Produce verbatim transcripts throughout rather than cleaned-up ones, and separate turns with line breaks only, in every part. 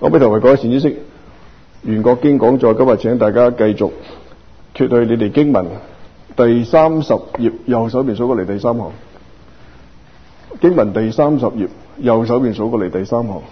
我俾同埋各位善知識，袁國經講座今日請大家繼續脱去你哋經文第三十頁右手邊數過嚟第三行，經文第三十頁右手邊數過嚟第三行。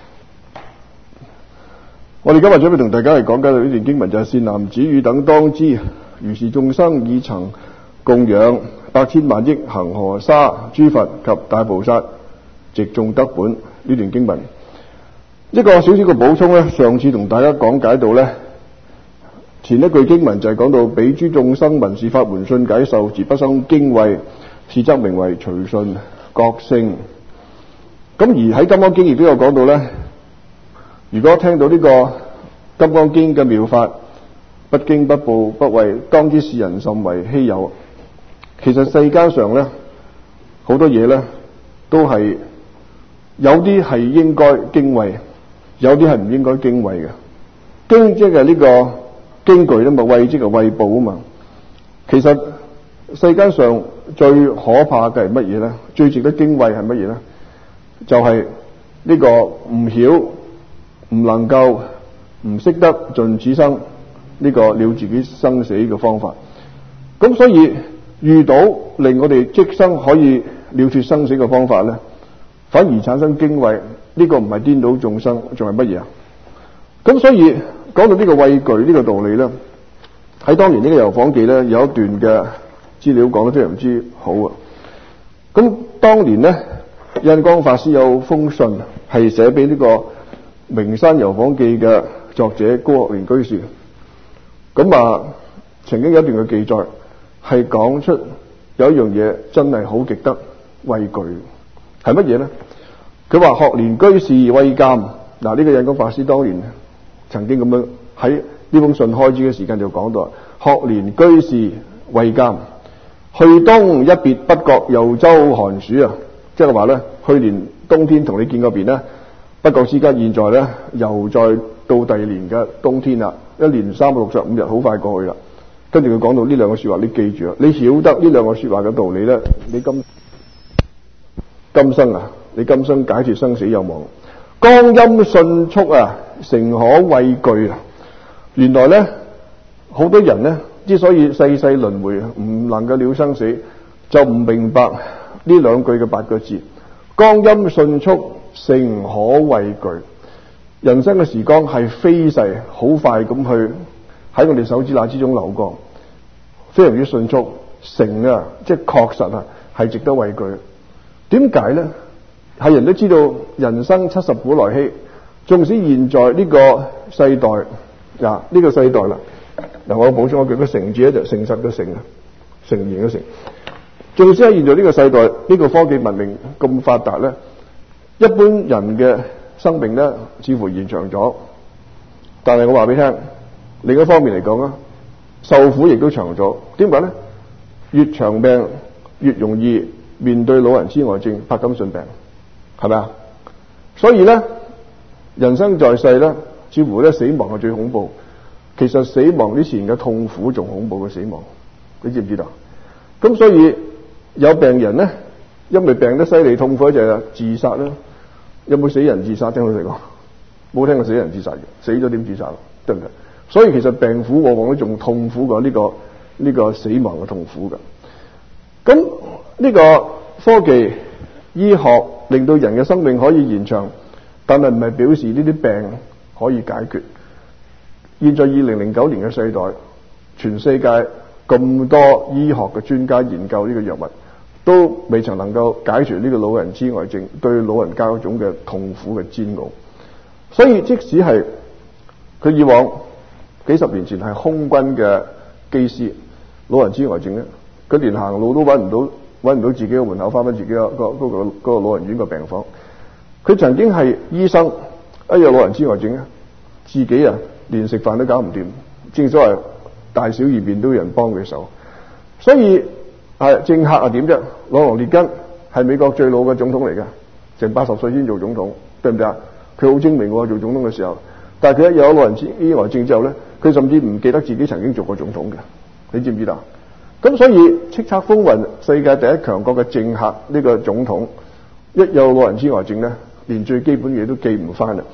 我哋今日準備同大家嚟講解呢段經文，就係、是、善男子與等當知，如是眾生已曾供養百千萬億恒河沙諸佛及大菩薩，植種德本。呢段經文一個少少嘅補充咧，上次同大家講解到咧，前一句經文就係講到彼諸眾生聞是法門信解受，自不生驚畏，是則名為隨順覺性。咁而喺金剛經亦都有講到咧，如果聽到呢個金剛經嘅妙法，不驚不怖不畏，當知是人甚為稀有。其實世間上咧好多嘢咧都係有啲係應該敬畏，有啲係唔應該敬畏嘅。驚即係呢個驚懼啦嘛，畏即係畏怖啊嘛。其實世間上最可怕嘅係乜嘢咧？最值得敬畏係乜嘢咧？就係、是、呢個唔曉、唔能夠、唔識得盡此生呢個了自己生死嘅方法。咁所以遇到令我哋即生可以了脫生死嘅方法咧，反而產生驚畏。呢個唔係顛倒眾生，仲係乜嘢啊？咁所以講到呢個畏懼呢個道理咧，喺當年呢個《遊訪記》咧有一段嘅資料講得非常之好啊。咁當年咧，印光法師有封信係寫俾呢個《名山遊訪記》嘅作者高學連居士。咁啊，曾經有一段嘅記載係講出有一樣嘢真係好值得畏懼，係乜嘢咧？佢話學連居士畏監。嗱，呢個印光法師當年曾經咁樣喺呢封信開始嘅時間就講到，學連居士畏監，去冬一別不覺又週寒暑啊！即係話咧，去年冬天同你見過面咧，不覺之間現在咧又再到第二年嘅冬天啦，一年三百六十五日好快過去啦。跟住佢講到呢兩個說話，你記住啊！你曉得呢兩個說話嘅道理咧，你今今生啊，你今生解脫生死有望。光陰迅速啊，誠可畏懼啊！原來咧，好多人咧之所以世世輪迴唔能夠了生死，就唔明白呢兩句嘅八個字：光陰迅速，誠可畏懼。人生嘅時光係飛逝，好快咁去喺我哋手指罅之中流過，非常之迅速。誠啊，即係確實啊，係值得畏懼。點解咧？係人都知道人生七十古來稀，縱使現在呢個世代啊，呢、這個世代啦，嗱，我補充一句，個誠字咧就誠實嘅誠啊，誠言嘅誠。縱使喺現在呢個世代，呢、這個科技文明咁發達咧，一般人嘅生命咧似乎延長咗，但係我話俾你聽，另一方面嚟講啊，受苦亦都長咗。點解咧？越長命越容易面對老人痴呆症、柏金遜病。係咪啊？所以咧，人生在世咧，似乎咧死亡係最恐怖。其實死亡之前嘅痛苦仲恐怖過死亡，你知唔知道？咁所以有病人咧，因為病得犀利痛苦就係自殺啦。有冇死人自殺？聽到你講，冇聽過死人自殺嘅，死咗點自殺？對唔對？所以其實病苦往往都仲痛苦過呢個呢個死亡嘅痛苦㗎。咁呢個科技醫學令到人嘅生命可以延長，但係唔係表示呢啲病可以解決。現在二零零九年嘅世代，全世界咁多醫學嘅專家研究呢個藥物，都未曾能夠解除呢個老人痴呆症對老人家嗰種嘅痛苦嘅煎熬。所以即使係佢以往幾十年前係空軍嘅機師，老人痴呆症咧，佢連行路都揾唔到。揾唔到自己嘅門口，翻返自己個個嗰個嗰個老人院個病房。佢曾經係醫生，一有老人痴呆症咧，自己啊連食飯都搞唔掂。正所謂大小二便都有人幫佢手。所以係政客啊點啫？朗羅列根係美國最老嘅總統嚟㗎，成八十歲先做總統，對唔對啊？佢好精明喎，做總統嘅時候。但係佢一有老人痴呆症之後咧，佢甚至唔記得自己曾經做過總統嘅。你知唔知道？咁所以叱咤風雲世界第一強國嘅政客呢個總統，一有老人痴呆症咧，連最基本嘢都記唔翻啦。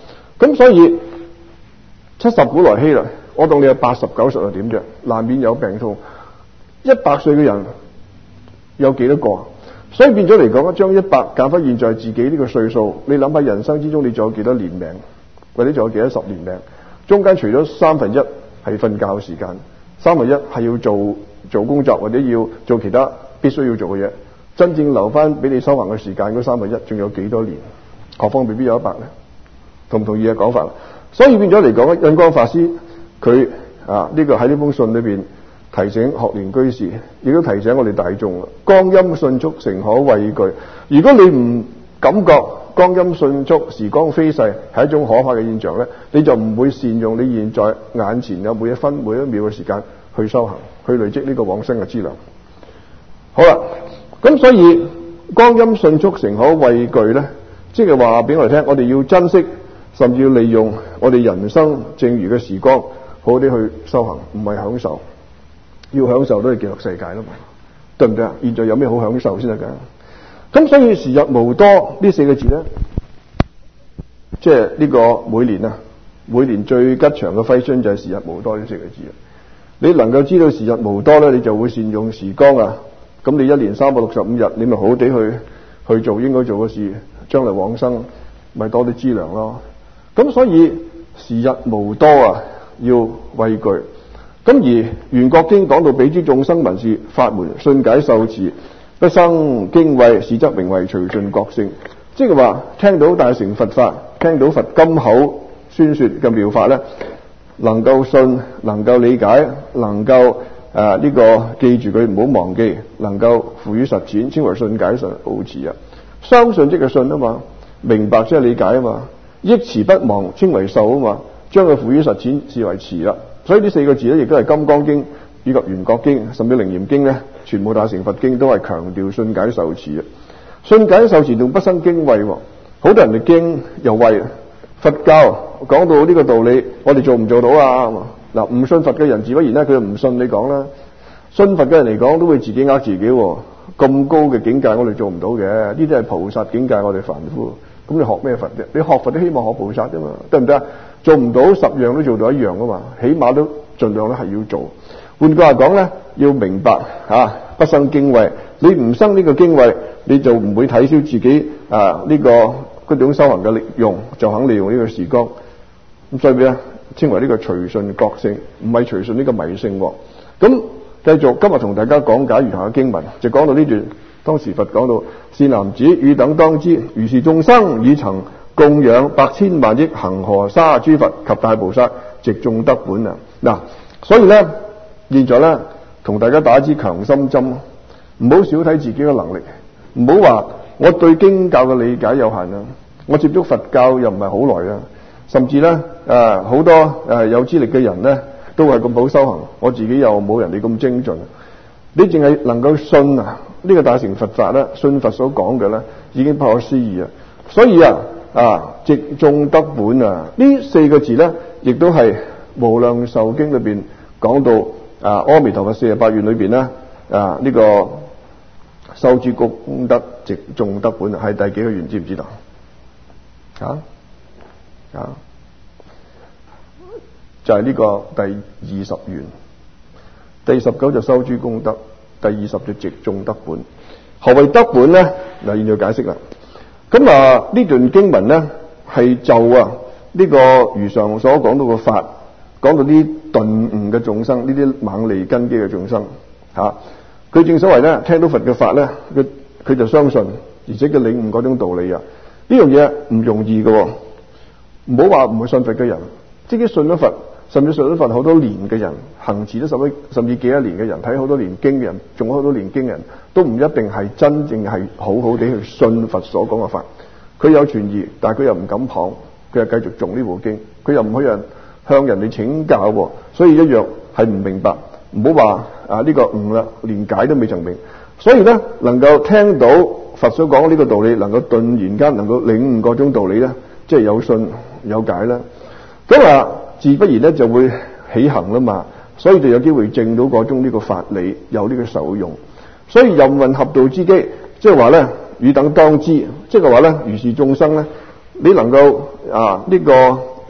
咁所以七十古來稀啦，我當你係八十九十又點啫？難免有病痛。一百歲嘅人有幾多個？所以變咗嚟講，將一百減翻現在自己呢個歲數，你諗下人生之中你仲有幾多年命，或者仲有幾多十年命？中間除咗三分一係瞓覺時間，三分一係要做做工作或者要做其他必須要做嘅嘢，真正留翻俾你修行嘅時間嗰三分一，仲有幾多年？何況未必有一百咧？同唔同意嘅講法？所以變咗嚟講，印光法師佢啊呢、這個喺呢封信裏邊提醒學蓮居士，亦都提醒我哋大眾，光陰迅速，誠可畏懼。如果你唔感覺光陰迅速，時光飛逝係一種可怕嘅現象咧，你就唔會善用你現在眼前有每一分每一秒嘅時間去修行，去累積呢個往生嘅資糧。好啦，咁所以光陰迅速，誠可畏懼咧，即係話俾我哋聽，我哋要珍惜，甚至要利用我哋人生剩餘嘅時光，好啲去修行，唔係享受。要享受都係極樂世界啦嘛，對唔對啊？現在有咩好享受先得㗎？咁所以時日無多呢四個字咧，即係呢個每年啊，每年最吉祥嘅揮春就係時日無多呢四個字啊。你能夠知道時日無多咧，你就會善用時光啊。咁你一年三百六十五日，你咪好地去去做應該做嘅事，將來往生咪多啲資糧咯。咁所以時日無多啊，要畏懼。咁而圓覺經講到彼諸眾生聞是法門，信解受持，不生驚畏，是則名為隨順覺性。即係話聽到大乘佛法，聽到佛金口宣說嘅妙法咧，能夠信，能夠理解，能夠誒呢、呃這個記住佢，唔好忘記，能夠付於實踐，稱為信解受持啊。相信即係信啊嘛，明白即係理解啊嘛，憶持不忘稱為受啊嘛，將佢付於實踐視為持啦。所以呢四個字咧，亦都係《金剛經》以及《圓覺經》，甚至《楞嚴經》咧，全部大乘佛經都係強調信解受持嘅。信解受持仲不生驚畏，好多人哋驚又畏。佛教講到呢個道理，我哋做唔做到啊？嗱，唔信佛嘅人自不然咧，佢就唔信你講啦。信佛嘅人嚟講，都會自己呃自己。咁高嘅境界，我哋做唔到嘅。呢啲係菩薩境界，我哋凡夫。咁你學咩佛啫？你學佛都希望學菩薩啫嘛，得唔得啊？做唔到十樣都做到一樣噶嘛，起碼都盡量咧係要做。換句話講咧，要明白啊，不生驚畏。你唔生呢個驚畏，你就唔會睇小自己啊呢、這個嗰種修行嘅力用，就肯利用呢個時光。咁所以咧，稱為呢個隨順覺性，唔係隨順呢個迷性。咁繼續今日同大家講解餘下嘅經文，就講到呢段。當時佛講到：善男子，汝等當知，如是眾生已曾供養百千萬億恒河沙諸佛及大菩薩，植眾德本啊！嗱，所以咧，現在咧同大家打一支強心針，唔好小睇自己嘅能力，唔好話我對經教嘅理解有限啊，我接觸佛教又唔係好耐啊，甚至咧誒好多誒、呃、有資歷嘅人咧都係咁好修行，我自己又冇人哋咁精進。你淨係能夠信啊，呢、這個大乘佛法咧，信佛所講嘅咧，已經不可思議啊！所以啊啊，植眾德本啊，呢四個字咧，亦都係無量壽經裏邊講到啊，阿彌陀佛四十八願裏邊咧啊，呢、這個修諸功德，植眾德本係第幾個願？知唔知道？啊啊，就係、是、呢個第二十願。第十九就修諸功德，第二十就植眾德本。何謂德本咧？嗱，現在解釋啦。咁啊，呢段經文咧係就啊呢、這個如上所講到嘅法，講到啲頓悟嘅眾生，呢啲猛利根基嘅眾生，吓、啊、佢正所謂咧，聽到佛嘅法咧，佢佢就相信，而且佢領悟嗰種道理啊。呢樣嘢唔容易嘅，唔好話唔會信佛嘅人，即係信咗佛。甚至信咗佛好多年嘅人，行持咗十幾甚至幾多年嘅人，睇好多年經嘅人，仲有好多年經嘅人，都唔一定係真正係好好地去信佛所講嘅法。佢有存疑，但係佢又唔敢謗，佢又繼續誦呢部經，佢又唔可以向人哋請教，所以一樣係唔明白。唔好話啊呢個悟啦，連解都未曾明。所以咧，能夠聽到佛所講呢個道理，能夠頓然間能夠領悟嗰種道理咧，即係有信有解啦。咁啊。自不然咧就會起行啦嘛，所以就有機會證到嗰種呢個法理，有呢個受用。所以任運合道之機，即係話咧，汝等當知，即係話咧，如是眾生咧，你能夠啊呢、這個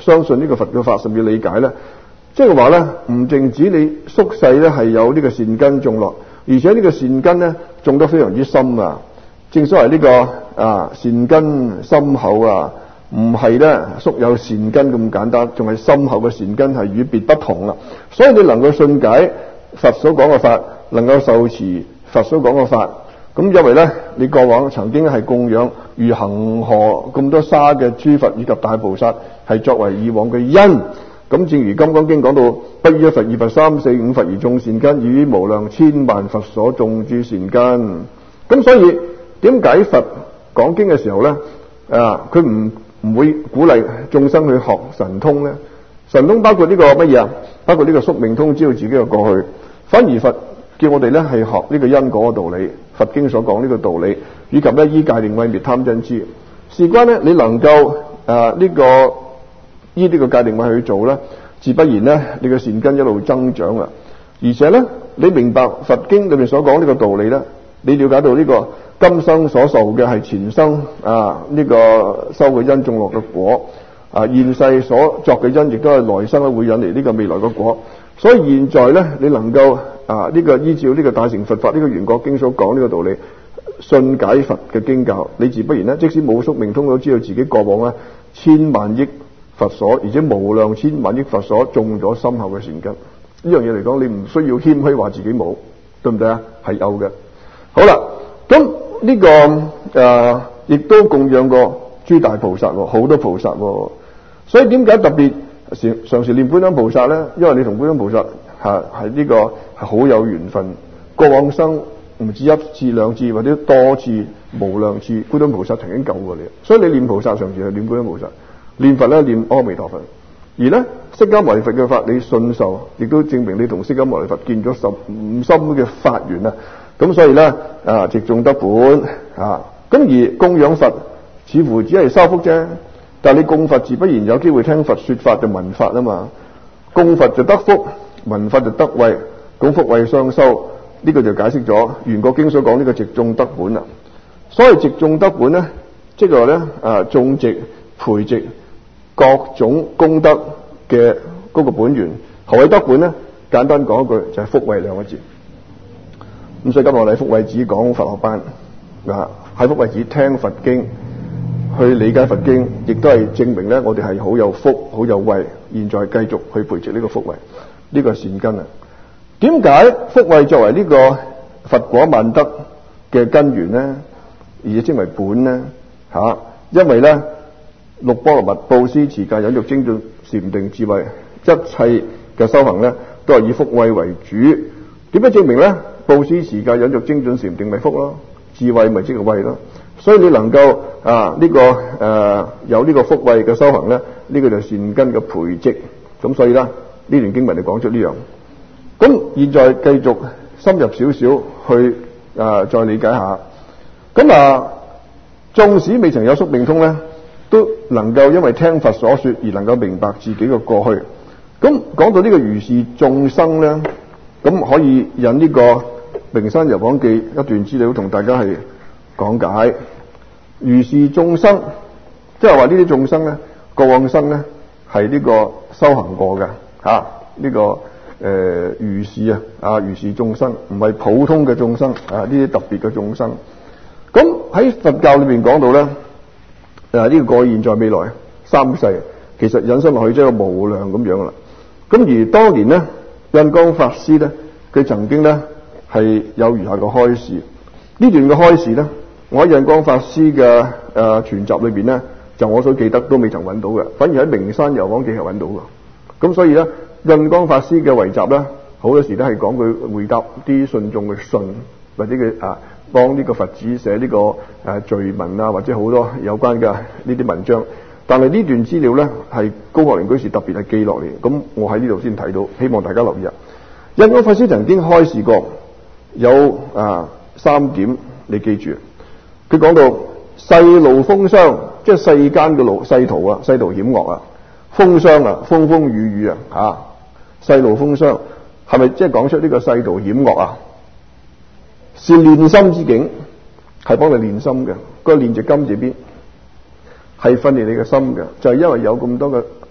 相信呢個佛嘅法，甚至理解咧，即係話咧，唔淨止你宿世咧係有呢個善根種落，而且呢個善根咧種得非常之深啊！正所謂呢個啊善根深厚啊，唔係咧宿有善根咁簡單，仲係深厚嘅善根係與別不同啦。所以你能夠信解佛所講嘅法，能夠受持佛所講嘅法，咁因為咧你過往曾經係供養如恒河咁多沙嘅諸佛以及大菩薩，係作為以往嘅因。咁正如《金剛經》講到，不於一佛二佛三四五佛而種善根，而於無量千萬佛所種諸善根。咁所以點解佛講經嘅時候咧，啊，佢唔唔會鼓勵眾生去學神通咧？神通包括呢個乜嘢啊？包括呢個宿命通，知道自己嘅過去。反而佛叫我哋咧係學呢個因果嘅道理，佛經所講呢個道理，以及咧依戒定慧滅貪嗔癡。事關咧，你能夠啊呢個依呢個戒定慧去做咧，自不然咧你嘅善根一路增長啊。而且咧，你明白佛經裏面所講呢個道理咧，你了解到呢個今生所受嘅係前生啊呢個收嘅因種落嘅果，啊現世所作嘅因亦都係來生咧會引嚟呢個未來嘅果。所以現在咧，你能夠啊呢個依照呢個大乘佛法呢個圓覺經所講呢個道理，信解佛嘅經教，你自不然咧，即使冇宿命通都知道自己過往咧千萬億佛所，而且無量千萬億佛所種咗深厚嘅善根。呢樣嘢嚟講，你唔需要謙虛話自己冇，對唔對啊？係有嘅。好啦，咁呢、這個誒亦、呃、都供養過諸大菩薩，好多菩薩。所以點解特別時常時念觀音菩薩咧？因為你同觀音菩薩係係呢個係好有緣分，過往生唔止一次兩次或者多次無量次，觀音菩薩曾經救過你。所以你念菩薩常時係念觀音菩薩，念佛咧念阿彌陀佛。而咧釋迦牟尼佛嘅法你信受，亦都證明你同釋迦牟尼佛見咗十五心嘅法緣啊！咁所以咧啊，直中得本啊！咁而供養佛似乎只係修福啫，但係你供佛自不然有機會聽佛說法就聞法啊嘛。供佛就得福，聞法就得慧，咁福慧雙修，呢、這個就解釋咗圓覺經所講呢個直中得本啦。所謂直中得本咧，即係話咧啊，種植培植各種功德嘅嗰個本源。何謂得本咧？簡單講一句就係、是、福慧兩個字。咁所以今日我哋福慧寺講佛學班啊，喺福慧寺聽佛經，去理解佛經，亦都係證明咧我哋係好有福、好有慧。現在繼續去培植呢個福慧，呢、這個善根啊。點解福慧作為呢個佛果萬德嘅根源咧，而且稱為本咧？吓、啊，因為咧六波羅蜜、布施、持戒、忍辱、精進、禪定、智慧，一切嘅修行咧都係以福慧為主。點樣證明咧？布施、持戒、忍辱、精進、禪定咪福咯，智慧咪即係慧咯。所以你能夠啊呢、這個誒、呃、有呢個福慧嘅修行咧，呢、這個就係善根嘅培植。咁所以咧呢段經文就講出呢樣。咁現在繼續深入少少去啊、呃、再理解下。咁啊，縱使未曾有宿命通咧，都能夠因為聽佛所說而能夠明白自己嘅過去。咁講到呢個如是眾生咧，咁可以引呢、這個《名山遊訪記》一段資料同大家係講解。如是眾生，即係話呢啲眾生咧，過往生咧係呢個修行過嘅吓，呢、這個誒、呃、如是啊啊如是眾生，唔係普通嘅眾生啊，呢啲特別嘅眾生。咁喺佛教裏邊講到咧，啊呢、這個過現在未來三世，其實引申落去即係無量咁樣啦。咁而當年咧，印光法師咧，佢曾經咧係有如下嘅開示。呢段嘅開示咧，我喺印光法師嘅誒全集裏邊咧，就我所記得都未曾揾到嘅，反而喺名山遊訪記係揾到嘅。咁所以咧，印光法師嘅遺集咧，好多時都係講佢回答啲信眾嘅信，或者佢啊幫呢個佛子寫呢個誒序文啊，或者好多有關嘅呢啲文章。但係呢段資料咧係高學蓮居士特別係記落嚟，咁我喺呢度先睇到，希望大家留意啊。印光法師曾經開示過有啊三點，你記住。佢講到世路風霜，即係世間嘅路世途啊，世途險惡啊，風霜啊，風風雨雨啊，吓、啊、世路風霜係咪即係講出呢個世途險惡啊？是練心之境，係幫你練心嘅。個練隻金字邊係訓練你嘅心嘅，就係、是、因為有咁多嘅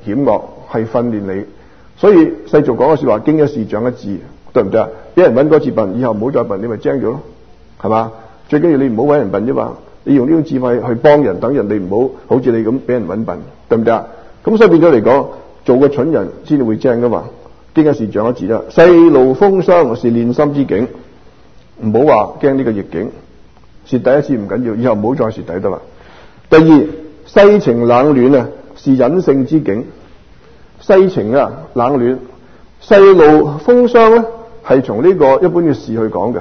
險惡，係訓練你。所以世俗講嘅說話，經一事長一智，對唔對啊？俾人搵嗰次笨，以後唔好再笨，你咪精咗咯，係嘛？最緊要你唔好搵人笨啫嘛，你用呢種智慧去幫人，等人哋唔好好似你咁俾人搵笨，對唔對啊？咁所以變咗嚟講，做個蠢人先至會精噶嘛。經一事長一智啦，世路風霜是練心之境，唔好話驚呢個逆境，蝕底一次唔緊要，以後唔好再蝕底得啦。第二，世情冷暖啊，是忍性之境。世情啊冷暖，世路風霜咧係從呢個一般嘅事去講嘅，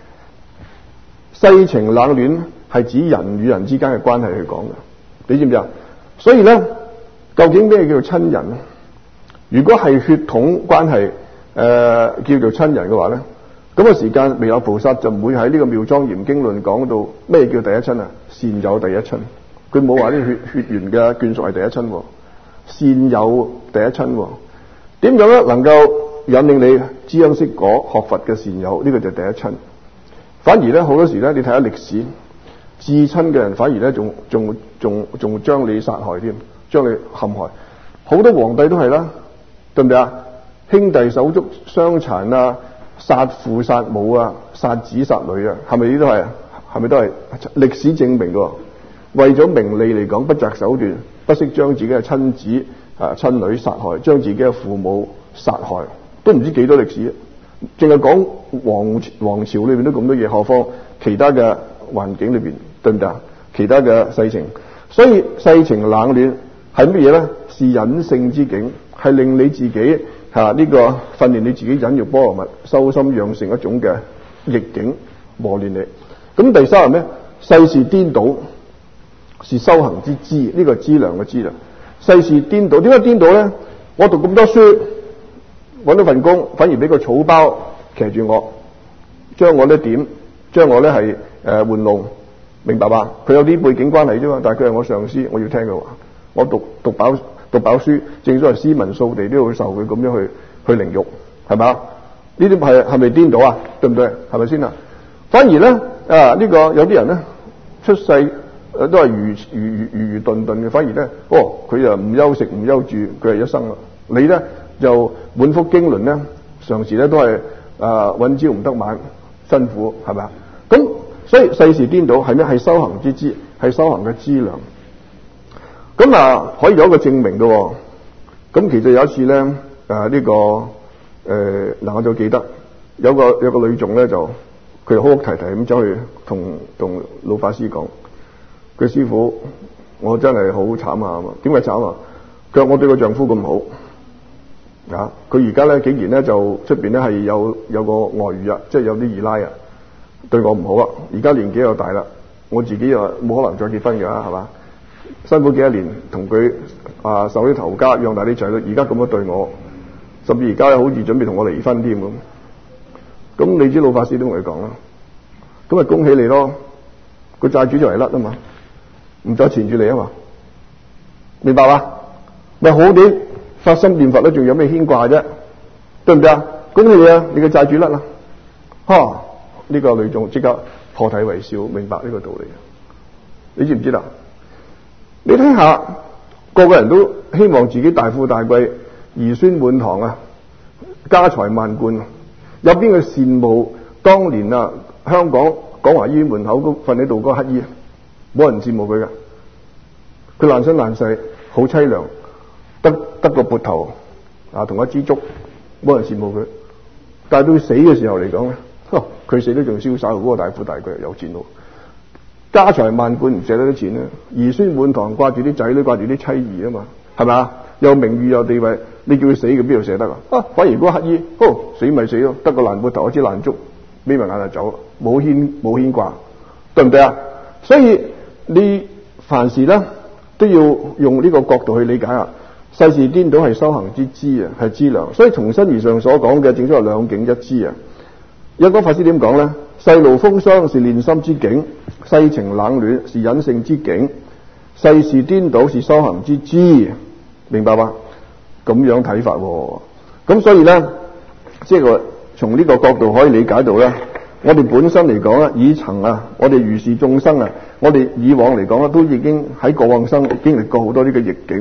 世情冷暖係指人與人之間嘅關係去講嘅，你知唔知啊？所以咧，究竟咩叫做親人？如果係血統關係，誒、呃、叫做親人嘅話咧，咁個時間未有菩薩就唔會喺呢個《妙莊嚴經論》講到咩叫第一親啊？善友第一親，佢冇話呢個血血緣嘅眷屬係第一親，善友第一親。點樣咧能夠引領你知因識果學佛嘅善友？呢、這個就係第一親。反而咧好多時咧，你睇下歷史，至親嘅人反而咧仲仲仲仲將你殺害添，將你陷害。好多皇帝都係啦。對唔對啊？兄弟手足相殘啊，殺父殺母啊，殺子殺女啊，係咪呢都係？係咪都係？歷史證明嘅，為咗名利嚟講，不擇手段，不惜將自己嘅親子啊親女殺害，將自己嘅父母殺害，都唔知幾多歷史。淨係講王王朝裏邊都咁多嘢，何況其他嘅環境裏邊，對唔對啊？其他嘅世情，所以世情冷暖係乜嘢咧？是忍性之境。係令你自己吓呢、啊這個訓練你自己忍辱波羅蜜，修心養成一種嘅逆境磨練你。咁第三係咩？世事顛倒是修行之資，呢、這個資糧嘅資啦。世事顛倒，點解顛倒咧？我讀咁多書，搵到份工，反而俾個草包騎住我，將我咧點，將我咧係誒玩弄，明白吧？佢有啲背景關係啫嘛，但係佢係我上司，我要聽佢話。我讀讀飽。讀飽書，正所謂斯文掃地都要受佢咁樣去去凌辱，係咪啊？呢啲係係咪顛倒啊？對唔對？係咪先啊？反而咧啊，呢、這個有啲人咧出世誒、呃、都係愚愚愚愚頓頓嘅，反而咧哦佢又唔憂食唔憂住，佢係一生啦。你咧就滿腹經綸咧，常時咧都係啊揾朝唔得晚，辛苦係咪啊？咁所以世事顛倒係咩？係修行之資，係修行嘅資糧。咁啊，可以有一個證明嘅、哦。咁其實有一次咧，誒、啊、呢、這個誒嗱、呃，我就記得有個有個女眾咧，就佢哭哭啼啼咁走去同同老法師講，佢師父，我真係好慘啊！點解慘啊？佢話我對個丈夫咁好啊，佢而家咧竟然咧就出邊咧係有有個外遇啊，即係有啲二奶啊，對我唔好啊！而家年紀又大啦，我自己又冇可能再結婚嘅啦，係嘛？辛苦幾多年同佢啊受啲頭家養大啲仔女，而家咁樣對我，甚至而家好似準備同我離婚添咁。咁你知老法師都同佢講啦，咁咪恭喜你咯，個債主就嚟甩啊嘛，唔再纏住你啊嘛，明白嘛？咪好啲發心念佛咧，仲有咩牽掛啫？對唔對啊？恭喜你啊，你個債主甩啦！哈，呢、這個女眾即刻破涕為笑，明白呢個道理。你知唔知啦？你睇下，個個人都希望自己大富大貴，兒孫滿堂啊，家財萬貫。有邊個羨慕當年啊香港廣華醫院門口瞓喺度嗰個乞衣？冇人羨慕佢噶，佢爛身爛世，好淒涼，得得個缽頭啊，同一支竹，冇人羨慕佢。但係到死嘅時候嚟講咧，佢死都仲瀟灑，嗰個大富大貴有錢佬。家財萬貫唔捨得啲錢咧，兒孫滿堂掛住啲仔女，掛住啲妻兒啊嘛，係咪啊？有名譽有地位，你叫佢死，佢邊度捨得啊？啊，反而嗰個乞衣，哦，死咪死咯，得個爛缽頭，一支爛竹，眯埋眼就走，冇牽冇牽掛，對唔對啊？所以你凡事咧都要用呢個角度去理解啊。世事顛倒係修行之資啊，係資糧。所以從身而上所講嘅，正所謂兩境一資啊。有個法師點講咧？世路風霜是練心之境，世情冷暖是忍性之境，世事顛倒是修行之資，明白吧？咁樣睇法喎。咁所以咧，即係從呢個角度可以理解到咧，我哋本身嚟講咧，以曾啊，我哋如是眾生啊，我哋以往嚟講咧，都已經喺過往生經歷過好多呢個逆境，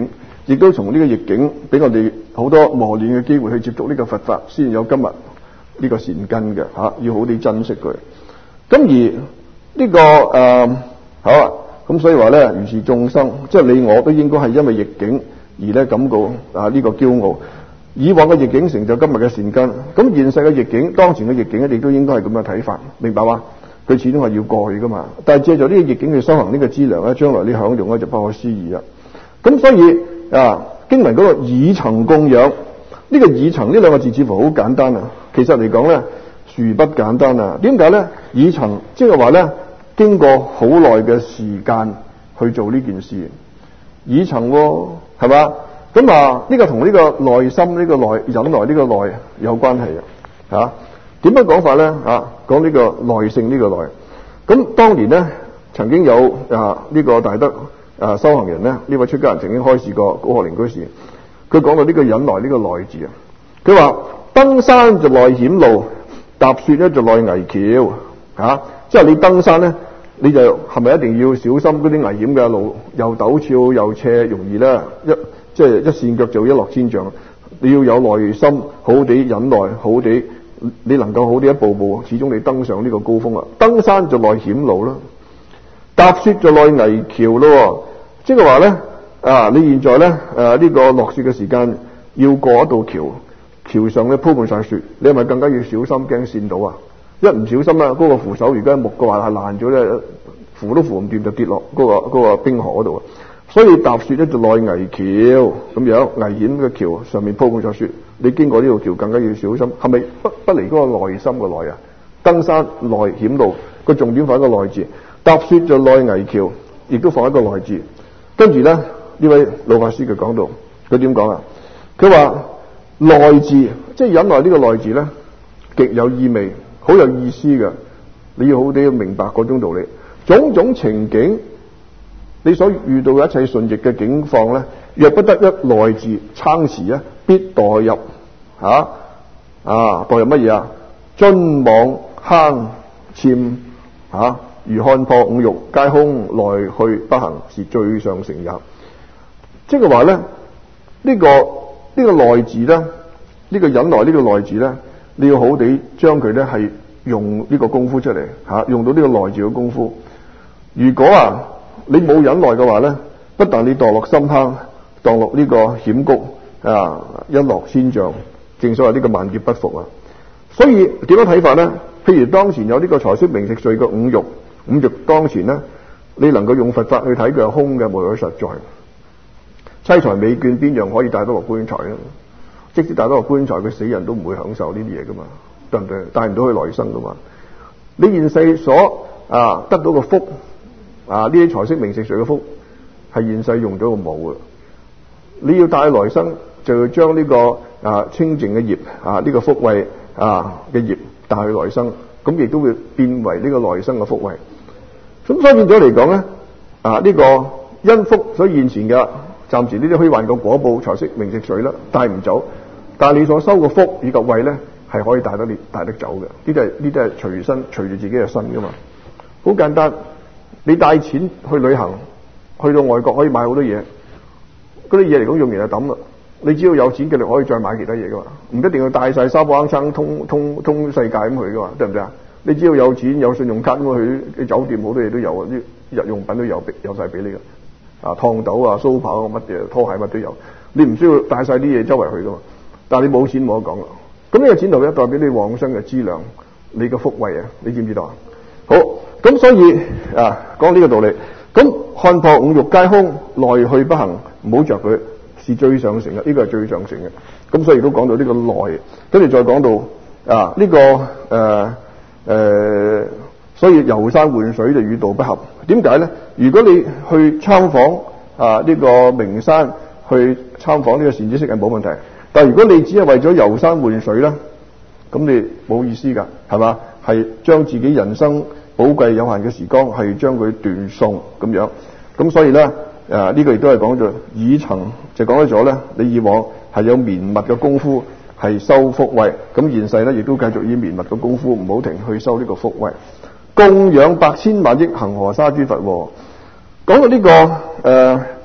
亦都從呢個逆境俾我哋好多磨練嘅機會去接觸呢個佛法，先有今日呢個善根嘅嚇、啊，要好啲珍惜佢。咁而呢、這個誒、呃、好啊，咁所以話咧，如是眾生，即係你我都應該係因為逆境而咧感到啊呢、這個驕傲。以往嘅逆境成就今日嘅善根，咁現世嘅逆境，當前嘅逆境咧，亦都應該係咁嘅睇法，明白嗎？佢始終係要過去噶嘛，但係借助呢個逆境去修行呢個資糧咧，將來啲享用咧就不可思議啦。咁所以啊，經文嗰個以曾供養，呢、這個以曾呢兩個字似乎好簡單啊，其實嚟講咧，殊不簡單啊。點解咧？以曾即係話咧，經過好耐嘅時間去做呢件事，以曾喎，係嘛？咁啊，呢個同呢個耐心、呢、這個耐忍耐、呢個耐有關係嘅嚇。點樣講法咧？啊，講呢個耐性呢個耐。咁當年咧，曾經有啊呢、這個大德啊修行人咧，呢位出家人曾經開示過高學靈居士，佢講到呢個忍耐呢個耐字啊。佢話登山就耐險路，踏雪咧就耐危橋嚇。即係你登山咧，你就係咪一定要小心嗰啲危險嘅路，又陡峭又斜，容易咧一即係一跣腳就一落千丈。你要有耐心，好好地忍耐，好好地你能夠好啲一步步，始終你登上呢個高峰啦。登山就耐險路啦，踏雪就耐危橋咯。即係話咧啊，你現在咧誒呢、啊這個落雪嘅時間要過一道橋，橋上咧鋪滿晒雪，你係咪更加要小心，驚跣到啊？一唔小心啦，嗰、那個扶手如果係木嘅話係爛咗咧，扶都扶唔掂就跌落嗰、那個那個冰河嗰度啊。所以踏雪咧就耐危橋咁樣，危險嘅橋上面鋪滿咗雪，你經過呢條橋更加要小心。係咪不不離嗰個耐心嘅耐啊？登山耐險路，個重點放喺個耐字，踏雪就耐危橋，亦都放喺個耐字。跟住咧呢位老法師佢講到，佢點講啊？佢話耐字即係忍耐呢個耐字咧，極有意味，好有意思嘅。你要好啲要明白嗰種道理，種種情景。你所遇到嘅一切順逆嘅境況咧，若不得一耐字撐持啊，必墮入嚇啊，啊墮入乜嘢啊？樽網坑塹嚇，如看破五欲皆空，來去不行，是最上乘也。即係話咧，呢、這個呢、這個耐字咧，呢、這個忍耐呢個耐字咧，你要好地將佢咧係用呢個功夫出嚟嚇、啊，用到呢個耐字嘅功夫。如果啊〜你冇忍耐嘅話咧，不但你墮落深坑，墮落呢個險谷啊，一落千丈，正所謂呢個萬劫不復啊。所以點樣睇法咧？譬如當前有呢個財色名食睡嘅五欲，五欲當前咧，你能夠用佛法去睇佢係空嘅，無有實在。妻財美眷邊樣可以帶到落棺材咧？即使帶到落棺材，佢死人都唔會享受呢啲嘢噶嘛，對唔對？帶唔到去來生噶嘛。你現世所啊得到嘅福。啊！呢啲財色名食睡嘅福係現世用咗個冇嘅，你要帶來生就要將呢、這個啊清淨嘅業啊呢、這個福慧啊嘅業帶去來生，咁亦都會變為呢個來生嘅福慧。咁所以變咗嚟講咧，啊呢、這個因福所以現前嘅暫時呢啲虛幻嘅果報財色名食睡啦，帶唔走，但係你所收嘅福以及慧咧係可以帶得你帶得走嘅。呢啲係呢啲係隨身隨住自己嘅身噶嘛，好簡單。你帶錢去旅行，去到外國可以買好多嘢，嗰啲嘢嚟講用完就抌啦。你只要有錢嘅，你可以再買其他嘢噶嘛，唔一定要帶晒沙煲罌罉通通通世界咁去噶嘛，對唔對啊？你只要有錢有信用卡咁去酒店好多嘢都有啊，啲日用品都有有晒俾你噶，啊熨斗啊鬚刨乜嘢拖鞋乜都有，你唔需要帶晒啲嘢周圍去噶嘛。但係你冇錢冇得講啦。咁呢個錢代表代表你往生嘅資糧，你嘅福慧啊，你知唔知道啊？好。咁所以啊，講呢個道理，咁看破五欲皆空，來去不行，唔好着佢，是最上乘嘅，呢個係最上乘嘅。咁所以都講到呢個來，跟住再講到啊呢、這個誒誒、呃呃，所以遊山玩水就與道不合。點解咧？如果你去參訪啊呢、這個名山，去參訪呢個善知識係冇問題，但係如果你只係為咗遊山玩水咧，咁你冇意思㗎，係嘛？係將自己人生寶貴有限嘅時光係將佢斷送咁樣，咁所以咧誒呢、呃這個亦都係講咗以曾就講咗咧，你以往係有綿密嘅功夫係修福慧，咁現世咧亦都繼續以綿密嘅功夫唔好停去修呢個福慧，供養百千萬億恒河沙諸佛。講到呢、這個誒呢、呃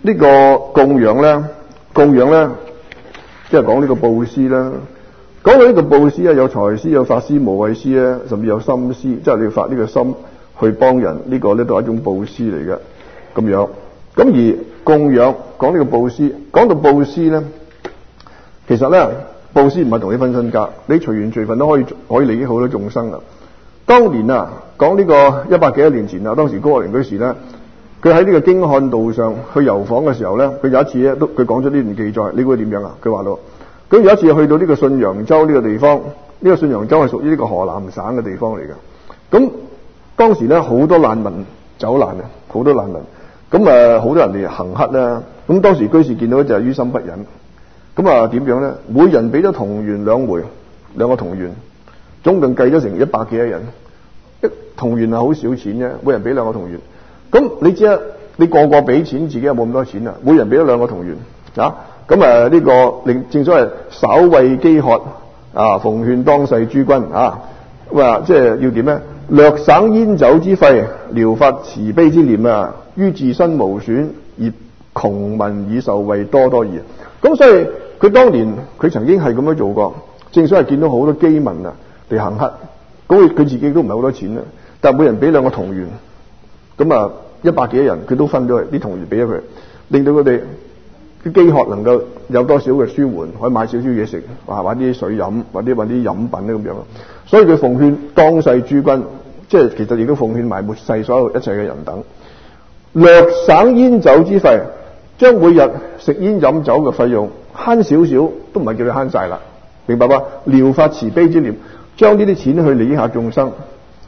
呢個供養咧，供養咧，即係講呢個布施啦。講到呢個布施啊，有財施、有法施、無畏施咧，甚至有心施，即係你要發呢個心去幫人，呢個咧都係一種布施嚟嘅咁樣。咁而供養講呢個布施，講到布施咧，其實咧布施唔係同你分身家，你隨緣隨份都可以可以利益好多眾生啊。當年啊，講呢個一百幾多年前啊，當時高學年嗰時咧，佢喺呢個京漢道上去遊訪嘅時候咧，佢有一次咧都佢講咗呢段記載，你估點樣啊？佢話到，咁有一次去到呢個信陽州呢個地方，呢、這個信陽州係屬於呢個河南省嘅地方嚟嘅。咁當時咧好多難民走難啊，好多難民，咁誒好多人嚟行乞啦。咁當時居士見到就係於心不忍，咁啊點樣咧？每人俾咗銅元兩回，兩個銅元，總共計咗成一百幾多人。一銅元係好少錢啫，每人俾兩個銅元。咁你知啊？你個個俾錢，自己有冇咁多錢啊？每人俾咗兩個銅元啊！咁誒呢個令正所謂稍為飢渴啊，奉勸當世諸君啊，話即係要點咧？略省煙酒之費，療發慈悲之念啊，於自身無損，而窮民以受惠多多矣。咁所以佢當年佢曾經係咁樣做過，正所謂見到好多饑民啊嚟行乞，咁佢佢自己都唔係好多錢啊，但係每人俾兩個銅元，咁啊一百幾人佢都分咗啲銅元俾咗佢，令到佢哋啲飢渴能夠有多少嘅舒緩，可以買少少嘢食，啊買啲水飲，或者揾啲飲品咧咁樣。所以佢奉勸當世諸君，即係其實亦都奉勸埋末世所有一切嘅人等，略省煙酒之費，將每日食煙飲酒嘅費用慳少少，都唔係叫你慳晒啦，明白嗎？療發慈悲之念，將呢啲錢去利益下眾生，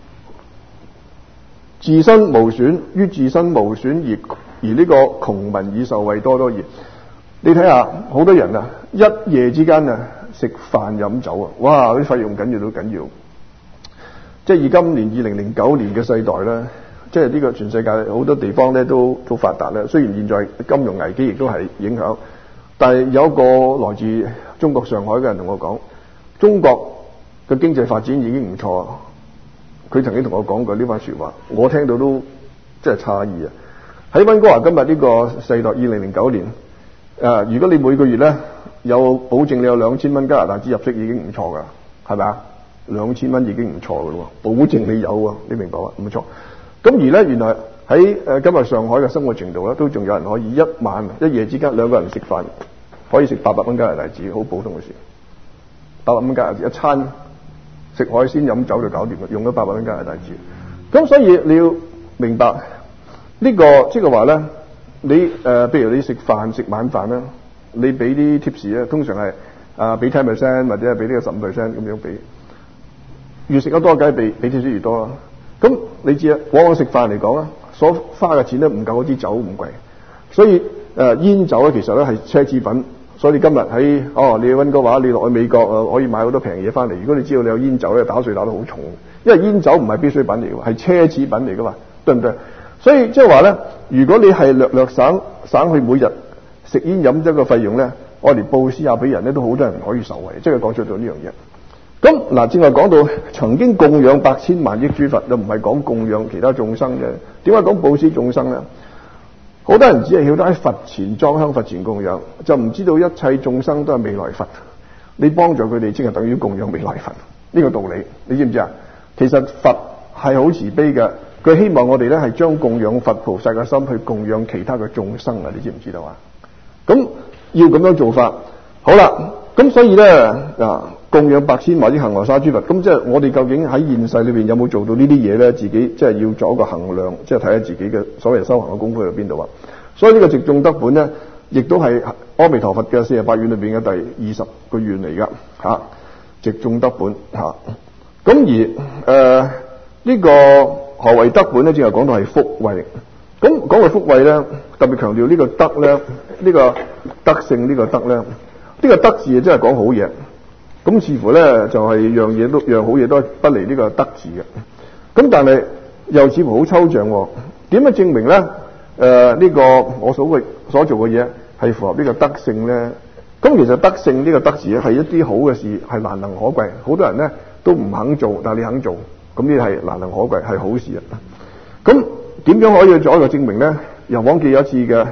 自身無損，於自身無損而而呢個窮民以受惠多多矣。你睇下，好多人啊，一夜之間啊食飯飲酒啊，哇！啲費用緊要到緊要。即係以今年二零零九年嘅世代咧，即係呢個全世界好多地方咧都都發達咧。雖然現在金融危機亦都係影響，但係有一個來自中國上海嘅人同我講，中國嘅經濟發展已經唔錯。佢曾經同我講過呢番說話，我聽到都即係詫異啊！喺溫哥華今日呢個世代二零零九年。誒、呃，如果你每個月咧有保證你有兩千蚊加拿大紙入息，已經唔錯噶，係咪啊？兩千蚊已經唔錯噶咯，保證你有啊，你明白啊？唔錯。咁而咧，原來喺誒、呃、今日上海嘅生活程度咧，都仲有人可以一晚一夜之間兩個人食飯可以食八百蚊加拿大紙，好普通嘅事。八百蚊加拿大紙一餐食海鮮飲酒就搞掂啦，用咗八百蚊加拿大紙。咁所以你要明白、這個、呢個即係話咧。你誒，譬、呃、如你食飯食晚飯啦，你俾啲 tips 咧，通常係啊俾 ten percent 或者係俾呢個十五 percent 咁樣俾，越食得多梗係俾俾 tips 越多啦。咁你知啊，往往食飯嚟講咧，所花嘅錢咧唔夠嗰啲酒咁貴，所以誒、呃、煙酒咧其實咧係奢侈品。所以你今日喺哦，你去溫哥華，你落去美國啊，可以買好多平嘢翻嚟。如果你知道你有煙酒咧，打稅打得好重，因為煙酒唔係必需品嚟嘅，係奢侈品嚟噶嘛，對唔對？所以即係話咧，如果你係略略省省去每日食煙飲酒嘅費用咧，我哋布施下俾人咧，都好多人可以受惠。即係講出到呢樣嘢。咁嗱，正話講到曾經供養百千萬億諸佛，就唔係講供養其他眾生嘅。點解講布施眾生咧？好多人只係曉得喺佛前裝香、佛前供養，就唔知道一切眾生都係未來佛。你幫助佢哋，即係等於供養未來佛。呢個道理你知唔知啊？其實佛係好慈悲嘅。佢希望我哋咧係將供養佛菩薩嘅心去供養其他嘅眾生啊！你知唔知道啊？咁要咁樣做法，好啦，咁所以咧啊，供養百千萬億恒河沙諸佛，咁即係我哋究竟喺現世裏邊有冇做到呢啲嘢咧？自己即係要做一個衡量，即係睇下自己嘅所謂修行嘅功夫喺邊度啊！所以呢個直眾德本咧，亦都係阿彌陀佛嘅四十八願裏邊嘅第二十個願嚟噶吓，直眾德本吓。咁、啊、而誒呢、呃這個。何為德本咧？正係講到係福慧。咁講到福慧咧，特別強調呢個德咧，呢、這個德性呢個德咧，呢、這個德字真係講好嘢。咁似乎咧就係、是、樣嘢都樣好嘢都不離呢個德字嘅。咁但係又似乎好抽象。點樣證明咧？誒、呃、呢、這個我所嘅所做嘅嘢係符合呢個德性咧？咁其實德性呢個德字係一啲好嘅事，係難能可貴。好多人咧都唔肯做，但係你肯做。咁呢係難能可貴，係好事啊！咁點樣可以做一個證明咧？由往記有一次嘅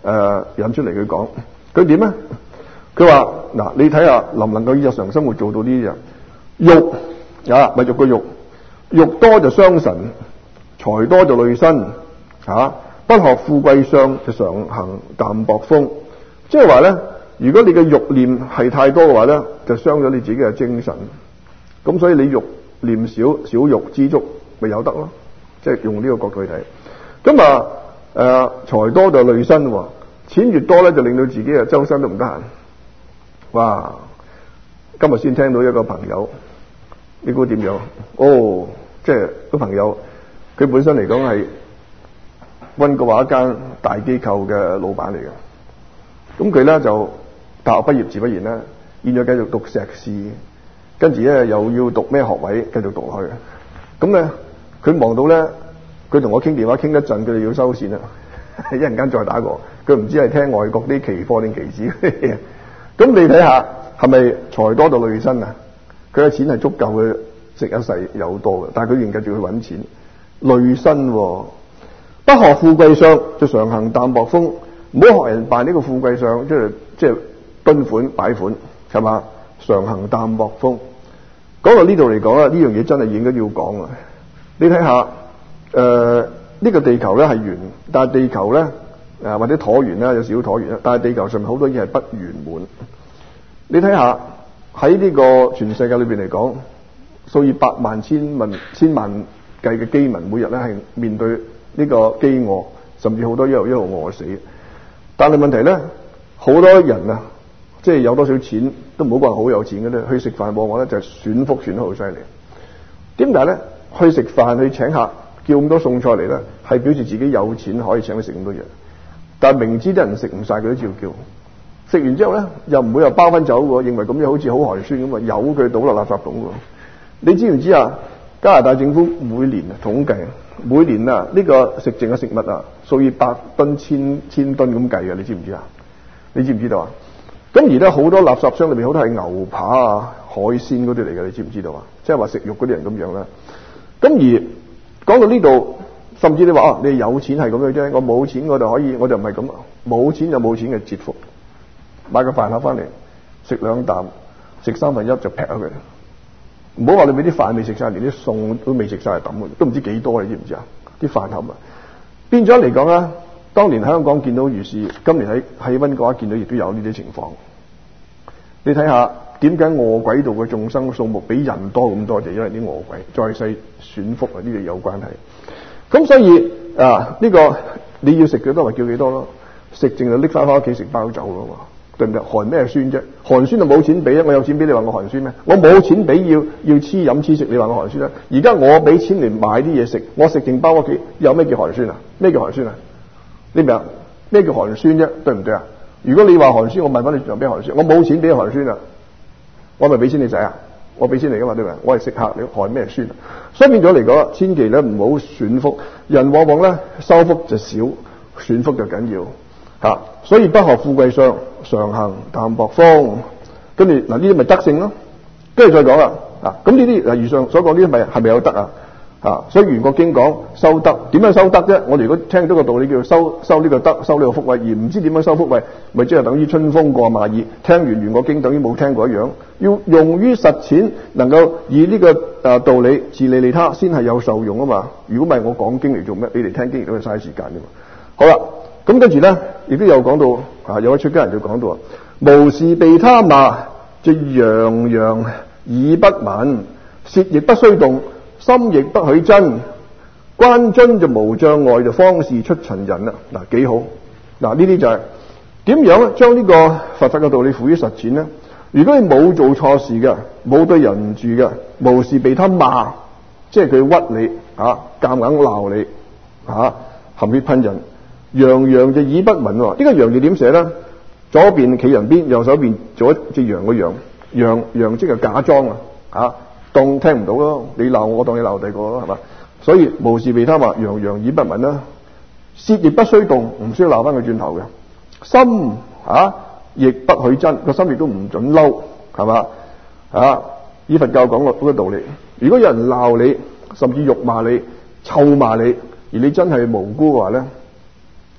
呃、引出嚟佢講，佢點咧？佢話嗱，你睇下能唔能夠日常生活做到呢啲啊？欲啊，咪欲個欲，欲多就傷神，財多就累身，啊，不學富貴相就常行淡薄風。即係話咧，如果你嘅欲念係太多嘅話咧，就傷咗你自己嘅精神。咁所以你欲念少，少欲知足，咪有得咯。即係用呢個角度去睇。咁啊，誒、呃，財多就累身，錢越多咧，就令到自己啊周身都唔得閒。哇！今日先聽到一個朋友，你估點樣？哦，即係個朋友，佢本身嚟講係溫哥華一間大機構嘅老闆嚟嘅。咁佢咧就大學畢業自不然啦，現在繼續讀碩士，跟住咧又要讀咩學位，繼續讀落去。咁咧佢望到咧，佢同我傾電話傾一陣，佢哋要收線啦，一陣間再打過。佢唔知係聽外國啲期貨定期指。咁你睇下係咪財多到累身啊？佢嘅錢係足夠佢食一世有多嘅，但係佢仍然繼續去揾錢，累身喎。不學富貴相，就常行淡薄風。唔好學人扮呢個富貴相，即係即係蹲款擺款，係嘛？常行淡薄風。講到呢度嚟講啊，呢樣嘢真係應該要講啊！你睇下，誒、呃、呢、這個地球咧係圓，但係地球咧。誒或者橢圓啦，有少少橢圓啦，但係地球上面好多嘢係不圓滿。你睇下喺呢個全世界裏邊嚟講，數以百萬、千萬、千萬計嘅饑民，每日咧係面對呢個饑餓，甚至好多一路一路餓死。但係問題咧，好多人啊，即係有多少錢都唔好話好有錢嘅咧，去食飯往往咧就係選福選得好犀利。點解咧？去食飯去請客叫咁多餸菜嚟咧，係表示自己有錢可以請佢食咁多嘢。但係明知啲人食唔晒，佢都照叫。食完之後咧，又唔會又包翻走喎，認為咁樣好似好寒酸咁啊，由佢倒落垃圾桶喎。你知唔知啊？加拿大政府每年啊統計，每年啊呢個食剩嘅食物啊，數以百噸、千千噸咁計嘅，你知唔知啊？你知唔知道啊？咁而咧好多垃圾箱裏邊好多係牛扒啊、海鮮嗰啲嚟嘅，你知唔知道啊？即係話食肉嗰啲人咁樣啦。咁而講到呢度。甚至你話啊，你有錢係咁樣啫，我冇錢我就可以，我就唔係咁，冇錢就冇錢嘅折服，買個飯盒翻嚟食兩啖，食三分一就劈咗佢。唔好話你俾啲飯未食晒，連啲餸都未食晒，係抌嘅，都唔知幾多，你知唔知啊？啲飯盒啊，變咗嚟講啊，當年香港見到如是，今年喺喺溫哥華見到亦都有呢啲情況。你睇下點解餓鬼道嘅眾生數目比人多咁多，就因為啲餓鬼在世選福啊，呢個有關係。咁所以啊，呢、這個你要食幾多咪叫幾多咯，食剩就拎翻翻屋企食包走咯，對唔對？寒咩酸啫？寒酸就冇錢俾啊！我有錢俾你話我寒酸咩？我冇錢俾要要黐飲黐食，你話我寒酸啦？而家我俾錢嚟買啲嘢食，我食剩包屋企，有咩叫寒酸啊？咩叫寒酸啊？你明啊？咩叫寒酸啫？對唔對啊？如果你話寒酸，我問翻你仲有咩寒酸？我冇錢俾寒酸啊！我咪俾錢你使啊？我俾錢嚟噶嘛，對唔對？我係食客，你寒咩酸啊？所以變咗嚟講，千祈咧唔好選福，人往往咧收福就少，選福就緊要吓、啊。所以不學富貴相，常行淡薄風。跟住嗱呢啲咪德性咯。跟住再講啦，啊咁呢啲嗱以上所講呢啲咪係咪有德啊？啊，所以《圓覺經》講修德，點樣修德啫？我哋如果聽到個道理叫做修修呢個德，修呢個福慧，而唔知點樣修福慧，咪即係等於春風過馬耳。聽完《圓覺經》等於冇聽過一樣。要用於實踐，能夠以呢個誒道理自利利他，先係有受用啊嘛。如果唔係我講經嚟做咩？你哋聽經亦都係嘥時間啫嘛。好啦，咁跟住咧，亦都有講到啊，有位出家人就講到啊，無事避他罵，就洋洋耳不聞，舌亦不須動。心亦不許真，關遵就無障礙，就方是出塵人啦。嗱，幾好。嗱，呢啲就係點樣咧？將呢個佛法嘅道理付於實踐咧？如果你冇做錯事嘅，冇對人唔住嘅，無事被他罵，即係佢屈你啊，夾硬鬧你啊，含血噴人，洋洋就耳不聞。呢個洋字點寫咧？左邊企人邊，右手邊做一隻羊個羊，羊羊即係假裝啊，啊。當聽唔到咯，你鬧我，我當你鬧第二個咯，係嘛？所以無事避他罵，洋洋耳不聞啦。舌亦不須動，唔需要鬧翻佢轉頭嘅。心啊，亦不許真，個心亦都唔准嬲，係嘛？啊，以佛教講過嗰個道理。如果有人鬧你，甚至辱罵你、臭罵你，而你真係無辜嘅話咧，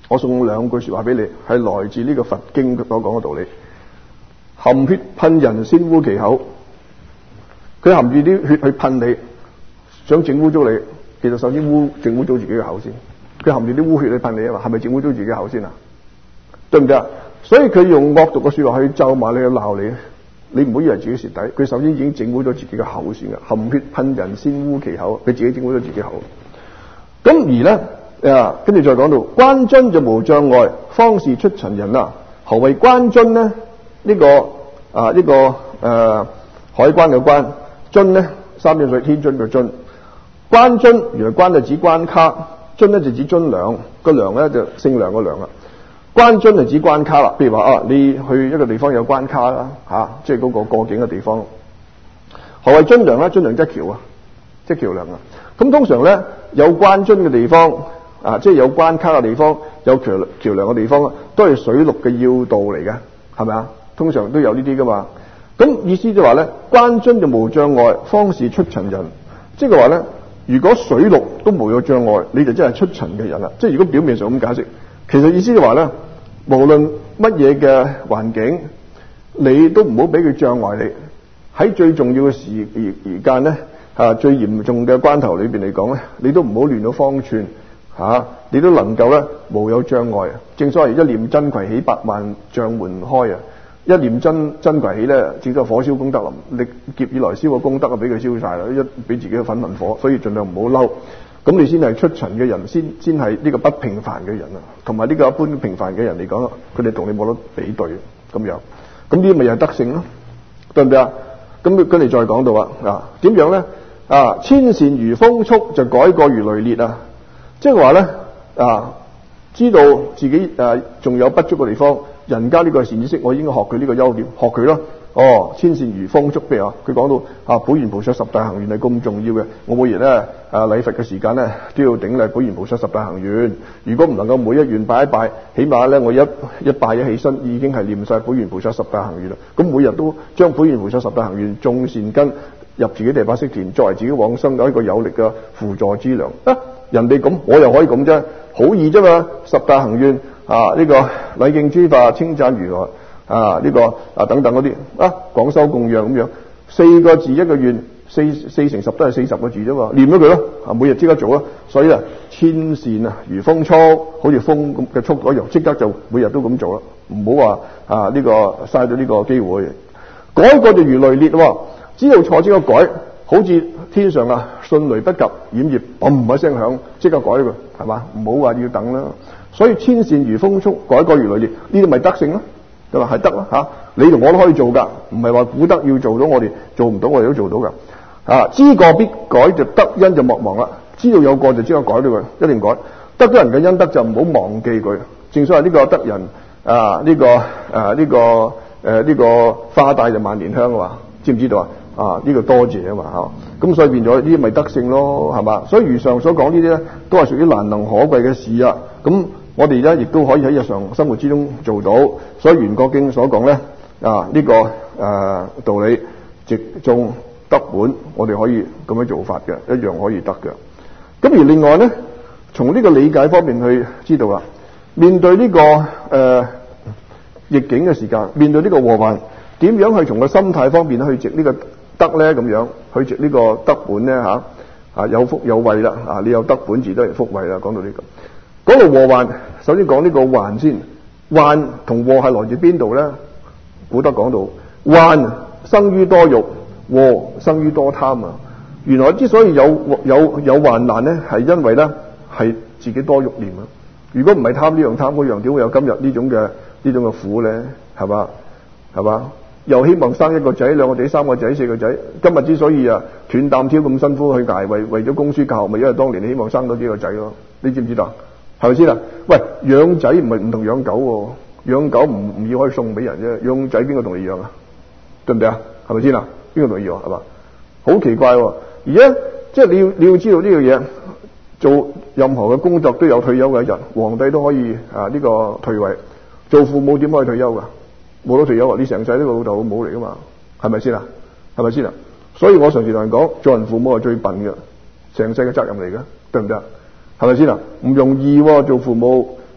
我送兩句說話俾你，係來自呢個佛經所講嘅道理。含血噴人，先污其口。佢含住啲血去噴你，想整污糟你，其實首先污整污糟自己嘅口先。佢含住啲污血去噴你啊嘛，係咪整污糟自己嘅口先啊？對唔對啊？所以佢用惡毒嘅說話去咒罵你，去鬧你。你唔好以為自己蝕底，佢首先已經整污咗自己嘅口先嘅。含血噴人，先污其口，佢自己整污咗自己口。咁而咧啊，跟住再講到關津就無障礙，方是出塵人啊。何謂關津呢？呢、這個啊呢、這個誒、呃、海關嘅關，津呢三點水天津嘅津。關津原來關就指關卡，津呢就指津梁，個梁咧就姓梁個梁啦。關津就指關卡啦，譬如話啊，你去一個地方有關卡啦，吓、啊，即係嗰個過境嘅地方。何謂津梁咧？津梁即係橋啊，即係橋梁啊。咁通常咧有關津嘅地方啊，即係有關卡嘅地方，有橋橋梁嘅地方，都係水陸嘅要道嚟嘅，係咪啊？通常都有呢啲噶嘛。咁意思就話咧，關津就無障礙，方是出塵人。即係話咧，如果水陸都冇有障礙，你就真係出塵嘅人啦。即係如果表面上咁解釋，其實意思就話咧，無論乜嘢嘅環境，你都唔好俾佢障礙你。喺最重要嘅時時間咧，啊最嚴重嘅關頭裏邊嚟講咧，你都唔好亂咗方寸，吓、啊、你都能夠咧無有障礙。正所謂一念真攜起，百萬障門開啊！一念真真攜起咧，正所謂火燒功德林，歷劫以來燒嘅功德啊，俾佢燒晒啦，一俾自己嘅粉文火，所以盡量唔好嬲。咁你先係出塵嘅人，先先係呢個不平凡嘅人啊，同埋呢個一般平凡嘅人嚟講，佢哋同你冇得比對咁樣。咁呢啲咪又係德性咯，對唔對啊？咁跟住再講到啊，啊點樣咧？啊千善如風速，就改過如雷烈啊！即係話咧啊，知道自己誒仲、啊、有不足嘅地方，人家呢個善知識，我應該學佢呢個優點，學佢咯。哦，千善如風速，譬如話佢講到啊，普賢菩薩十大行願係咁重要嘅，我每日咧啊禮佛嘅時間咧都要頂禮普賢菩薩十大行願。如果唔能夠每一願拜一拜，起碼咧我一一拜一起身已經係念晒普賢菩薩十大行願啦。咁每日都將普賢菩薩十大行願種善根入自己地法識田，作為自己往生嘅一個有力嘅輔助之糧啊！人哋咁，我又可以咁啫，好易啫嘛！十大行願啊，呢、這個禮敬諸法，稱讚如來。啊！呢、這個啊等等嗰啲啊，廣修供養咁樣，四個字一個願，四四乘十都係四十個字啫嘛，念咗佢咯，啊每日即刻做咯，所以啊千善啊如風速，好似風咁嘅速度一樣，即刻就每日都咁做啦，唔好話啊呢、這個嘥咗呢個機會。改過就如雷烈喎，知道錯即刻改，好似天上啊迅雷不及掩耳，嘣一聲響，即刻改佢，係嘛？唔好話要等啦。所以千善如風速，改過如雷烈，呢啲咪德性咯。對吧？係得啦吓，你同我都可以做噶，唔係話古德要做到我哋做唔到，我哋都做到噶。啊，知過必改，就德因就莫忘啦。知道有過就即刻改咗佢，一定改。得咗人嘅恩德就唔好忘記佢。正所謂呢個德人啊，呢、這個誒呢、啊這個誒呢、啊這個花帶就萬年香啊嘛，知唔知道啊？啊呢、這個多謝啊嘛吓，咁所以變咗呢啲咪德性咯，係嘛？所以如上所講呢啲咧，都係屬於難能可貴嘅事啊。咁我哋咧亦都可以喺日常生活之中做到，所以《圓覺經》所講咧啊呢、這個誒、啊、道理直中德本，我哋可以咁樣做法嘅，一樣可以得嘅。咁而另外咧，從呢個理解方面去知道啦，面對呢、這個誒、呃、逆境嘅時間，面對呢個禍患，點樣去從個心態方面去值呢個德咧？咁樣去值呢個德本咧吓啊有福有慧啦啊！你有德本自都係福慧啦。講到呢、這個。講到禍患，首先講呢個患先。患同禍係來自邊度咧？古德講到，患生於多欲，禍生於多貪啊！原來之所以有有有患難咧，係因為咧係自己多欲念啊！如果唔係貪呢樣貪嗰樣，點會有今日呢種嘅呢種嘅苦咧？係嘛係嘛？又希望生一個仔、兩個仔、三個仔、四個仔。今日之所以啊斷擔挑咁辛苦去捱，為為咗供書教學，咪因為當年你希望生多幾個仔咯？你知唔知道？係咪先啊？喂，養仔唔係唔同養狗喎，養狗唔唔要可以送俾人啫，養仔邊個同你養啊？對唔對啊？係咪先啊？邊個同你養係嘛？好奇怪喎！而家即係你要你要知道呢樣嘢，做任何嘅工作都有退休嘅一日，皇帝都可以啊呢、這個退位，做父母點可以退休噶？冇得退休啊！你成世都個老豆老母嚟噶嘛？係咪先啊？係咪先啊？所以我常時同人講，做人父母係最笨嘅，成世嘅責任嚟嘅，對唔對啊？係咪先啊？唔容易喎、啊，做父母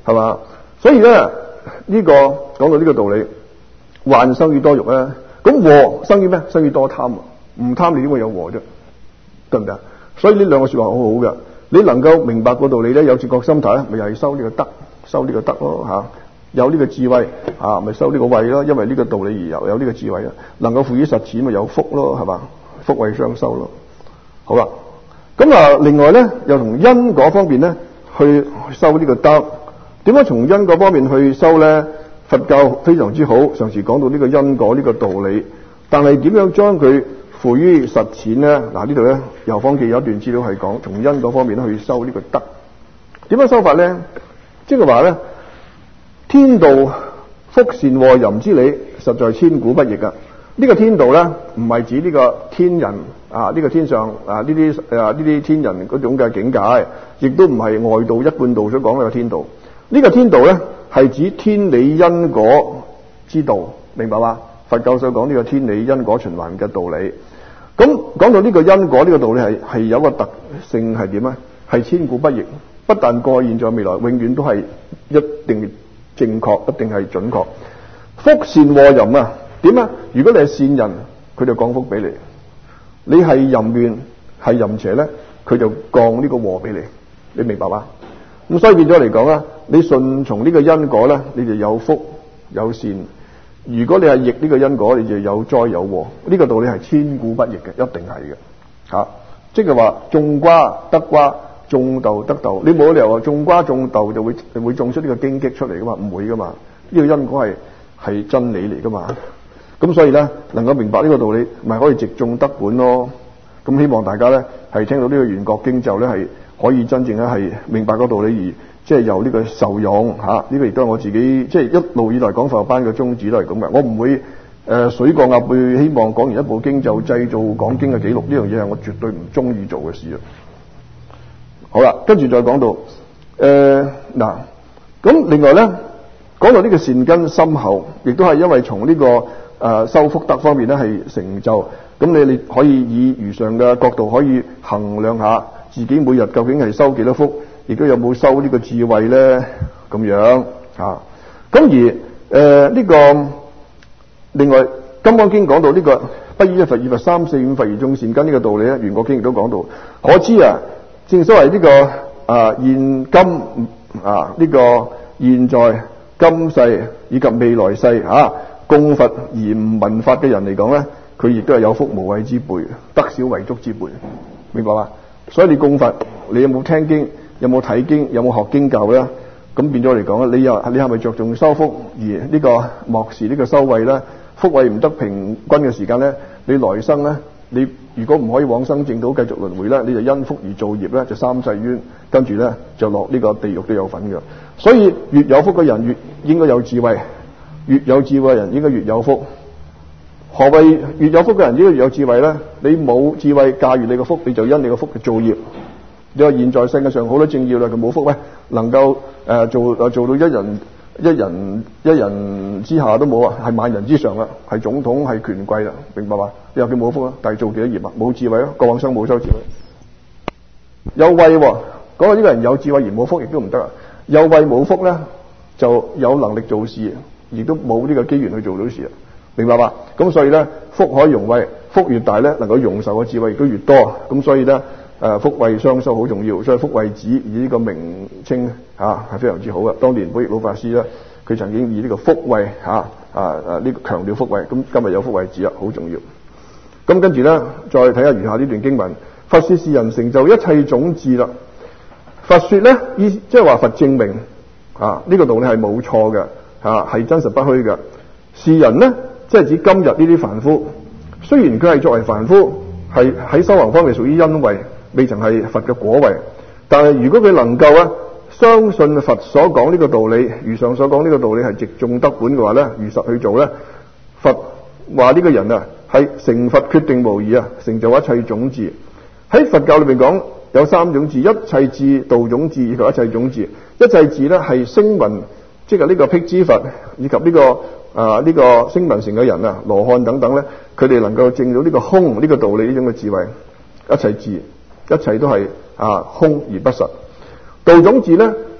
係嘛？所以咧呢、這個講到呢個道理，患生於多欲咧，咁禍生於咩？生於多貪，唔貪你點會有禍啫？得唔得？所以呢兩個說話好好嘅，你能夠明白個道理咧，有自覺心態咧，咪又係修呢個德，修呢個德咯吓。有呢個智慧啊，咪修呢個慧咯，因為呢個道理而有有呢個智慧啊，能夠付於實踐咪有福咯，係嘛？福慧雙修咯。好啦，咁啊，另外咧又從因果方面咧去修呢個德。點解從因果方面去修咧？佛教非常之好，上次講到呢個因果呢個道理，但係點樣將佢付於實踐咧？嗱，呢度咧《遊方記》有一段資料係講從因果方面去修呢個德。點樣修法咧？即係話咧。天道福善禍淫之理，實在千古不易噶。呢、這個天道咧，唔係指呢個天人啊，呢、這個天上啊呢啲誒呢啲天人嗰種嘅境界，亦都唔係外道一貫道所講嘅天道。呢、這個天道咧，係指天理因果之道，明白嘛？佛教所講呢個天理因果循環嘅道理。咁講到呢個因果呢、這個道理係係有個特性係點咧？係千古不易，不但過現在未來，永遠都係一定。正確一定係準確。福善禍淫啊，點啊？如果你係善人，佢就降福俾你；你係淫亂係淫邪咧，佢就降呢個禍俾你。你明白嘛？咁所以變咗嚟講啊，你順從呢個因果咧，你就有福有善；如果你係逆呢個因果，你就有災有禍。呢個道理係千古不易嘅，一定係嘅吓。即係話種瓜得瓜。種豆得豆，你冇理由話種瓜種豆就會會種出呢個荊棘出嚟噶嘛？唔會噶嘛？呢個因果係係真理嚟噶嘛？咁所以咧，能夠明白呢個道理，咪可以直種得本咯。咁希望大家咧係聽到呢個圓覺經就咧係可以真正咧係明白個道理，而即係由呢個受用吓。呢個亦都係我自己即係一路以來講佛學班嘅宗旨都係咁嘅。我唔會誒水過鴨背，希望講完一部經就製造講經嘅記錄，呢樣嘢係我絕對唔中意做嘅事啊。好啦，跟住再講到，誒、呃、嗱，咁另外咧，講到呢個善根深厚，亦都係因為從呢、這個誒、呃、修福德方面咧係成就，咁你你可以以如上嘅角度可以衡量下自己每日究竟係修幾多福，亦都有冇修呢個智慧咧，咁樣嚇。咁、啊、而誒呢、呃這個另外《金剛經》講到呢、這個不依一佛二佛三四五佛而種善根呢個道理咧，《圓覺經》亦都講到，可知啊。正所謂呢、這個啊現今啊呢、這個現在今世以及未來世啊供佛而唔聞法嘅人嚟講咧，佢亦都係有福無畏之輩，得少為足之輩，明白嘛？所以你供佛，你有冇聽經？有冇睇經？有冇學經教咧？咁變咗嚟講咧，你又你係咪着重修福而呢個漠視呢個修慧咧？福慧唔得平均嘅時間咧，你來生咧？你如果唔可以往生淨土繼續輪迴咧，你就因福而造業咧，就三世冤，跟住咧就落呢個地獄都有份嘅。所以越有福嘅人越應該有智慧，越有智慧嘅人應該越有福。何謂越有福嘅人應該越有智慧咧？你冇智慧駕馭你個福，你就因你個福嘅造業。你話現在世界上好多政要啦，佢冇福咧，能夠誒、呃、做誒做到一人一人一人之下都冇啊，係萬人之上啦，係總統係權貴啦，明白嘛？你話佢冇福啦，但係做幾多業啊？冇智慧咯，過往生冇修智慧。有慧喎，講到呢個人有智慧而冇福亦都唔得啊。有慧冇福咧，就有能力做事，亦都冇呢個機緣去做到事啊，明白嘛？咁所以咧，福可以容慧，福越大咧，能夠容受嘅智慧亦都越多。咁所以咧，誒、呃、福慧雙修好重要，所以福慧子以呢個名稱嚇係、啊、非常之好嘅。當年寶業老法師咧，佢曾經以呢個福慧嚇啊啊呢、這個強調福慧，咁今日有福慧子啊，好重要。咁跟住咧，再睇下餘下呢段經文，佛說是人成就一切種智啦。佛說咧，意即係話佛證明啊，呢、這個道理係冇錯嘅，啊係真實不虛嘅。是人咧，即係指今日呢啲凡夫，雖然佢係作為凡夫，係喺修行方面屬於因位，未曾係佛嘅果位，但係如果佢能夠啊相信佛所講呢個道理，如上所講呢個道理係直種得本嘅話咧，如實去做咧，佛話呢個人啊係成佛決定無疑啊，成就一切種智。喺佛教裏邊講有三種智，一切智、道種智以及一切種智。一切智咧係聲聞，即係呢個辟支佛以及呢、這個啊呢、這個聲聞乘嘅人啊，羅漢等等咧，佢哋能夠證到呢個空呢、這個道理呢種嘅智慧。一切智，一切都係啊空而不實。道種智咧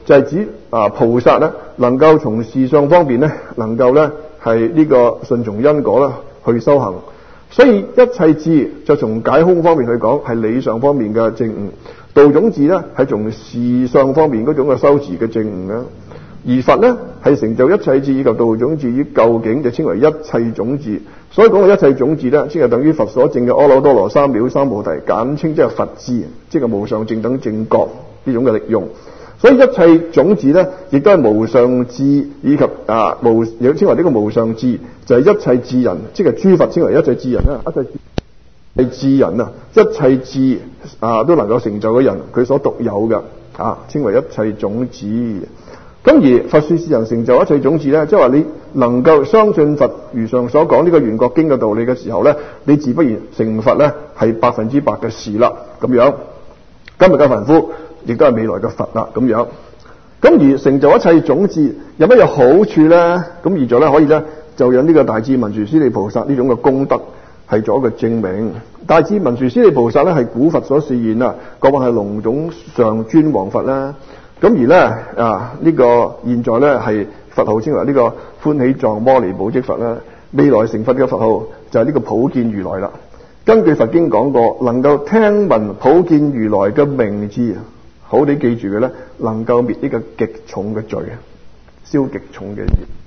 就係指啊菩薩咧能夠從事相方面咧能夠咧係呢個順從因果啦去修行。所以一切智就從解空方面去講係理上方面嘅證悟，道種智咧係從事相方面嗰種嘅修持嘅證悟啦。而佛咧係成就一切智以及道種智於究竟，就稱為一切種智。所以講嘅一切種智咧，即係等於佛所證嘅阿耨多羅三藐三菩提，簡稱即係佛智，即係無上正等正覺呢種嘅力用。所以一切種智咧，亦都係無上智以及啊無，又稱為呢個無上智，就係、是、一切智人，即係諸佛稱為一切智人啦。一切係智人啊，一切智啊都能夠成就嘅人，佢所獨有嘅啊，稱為一切種智。咁而佛說是人成就一切種智咧，即係話你能夠相信佛如上所講呢個圓覺經嘅道理嘅時候咧，你自不然成佛咧係百分之百嘅事啦。咁樣今日嘅凡夫亦都係未來嘅佛啦。咁樣咁而成就一切種智有乜嘢好處咧？咁而在咧可以咧就引呢個大智文殊師利菩薩呢種嘅功德係做一個證明。大智文殊師利菩薩咧係古佛所示現啊，各位係龍種上尊王佛啦。咁而咧啊呢、這個現在咧係佛號稱為呢個歡喜藏摩尼寶積佛啦，未來成佛嘅佛號就係呢個普見如來啦。根據佛經講過，能夠聽聞普見如來嘅名字，好地記住嘅咧，能夠滅呢個極重嘅罪，消極重嘅業。